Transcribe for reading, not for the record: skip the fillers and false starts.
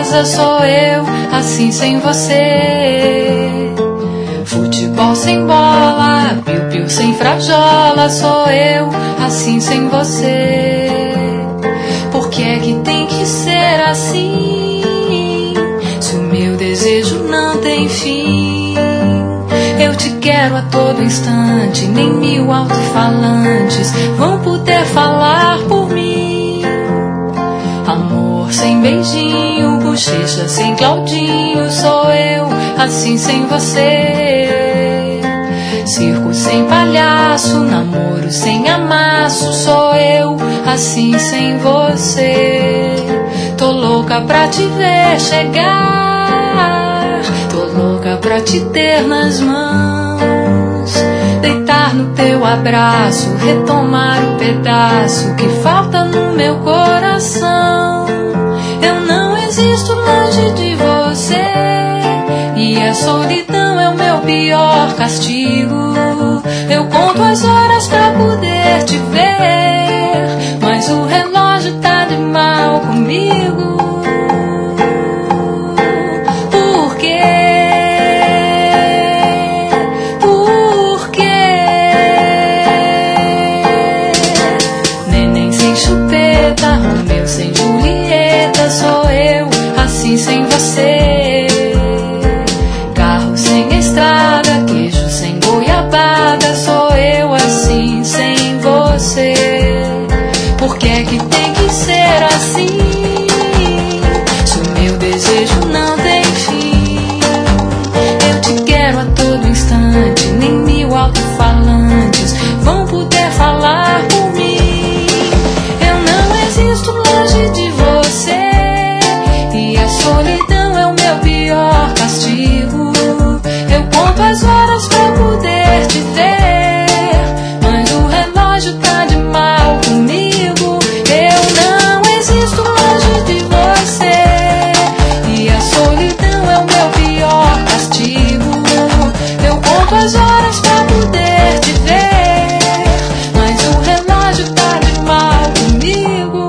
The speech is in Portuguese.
casa sou eu, assim sem você. Futebol sem bola, piu-piu sem frajola, sou eu, assim sem você. Por que é que tem que ser assim? Se o meu desejo não tem fim. Eu te quero a todo instante, nem 1000 alto-falantes vão poder falar por mim. Amor sem beijinho, bochecha sem Claudinho, sou eu, assim sem você. Circo sem palhaço, namoro sem amasso, sou eu, assim sem você. Tô louca pra te ver chegar, tô louca pra te ter nas mãos, deitar no teu abraço, retomar o pedaço que falta no meu coração. Eu não existo longe de você, e a solidão é o meu pior castigo. Eu conto as horas pra poder te ver, mas o relógio tá de mal comigo. Por quê? Por quê? Neném sem chupeta, Romeu sem Julieta, sou eu, assim sem você. Carro sem estrada, queijo sem goiabada, sou eu, assim sem você. Por que é que tem que ser assim? Se o meu desejo não tem fim. Eu te quero a todo instante, nem 1000 alto-falantes vão poder falar por mim. Eu não existo longe de você, e a solidão é o meu pior castigo. Eu conto as horas pra poder te ver, mas o relógio tá de mal comigo. Eu não existo longe de você, e a solidão é o meu pior castigo. Eu conto as horas pra poder te ver, mas o relógio tá de mal comigo.